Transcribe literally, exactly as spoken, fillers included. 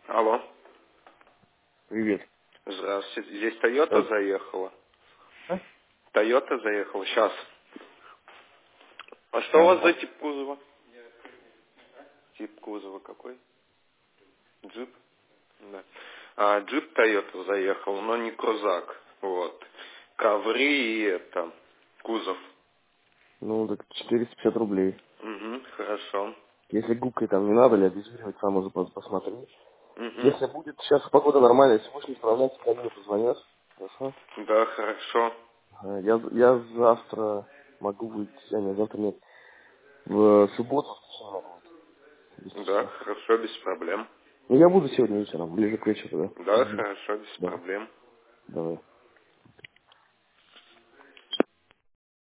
Алло. Привет. Здравствуйте. Здесь Тойота Э, заехала. а? Тойота заехала. Сейчас. А что у вас за Ага. тип кузова? Тип кузова какой? Джип? Да. А, джип Тойота заехал, но не крузак. Вот. Ковры и это. Кузов. Ну, так четыреста пятьдесят рублей. Угу, хорошо. Если губкой там не надо, или обезжиривать, сам уже пос- посмотри. Угу. Если будет, сейчас погода нормальная, если будешь не справляться, ко мне позвонят. Хорошо? Да, хорошо. Ага, Я, я завтра могу быть, а нет, завтра нет. В субботу, в воскресенье могу быть, без Да, часов. хорошо, без проблем. Ну, я буду сегодня вечером, ближе к вечеру, да. Да, Угу. хорошо, без Да, проблем. давай.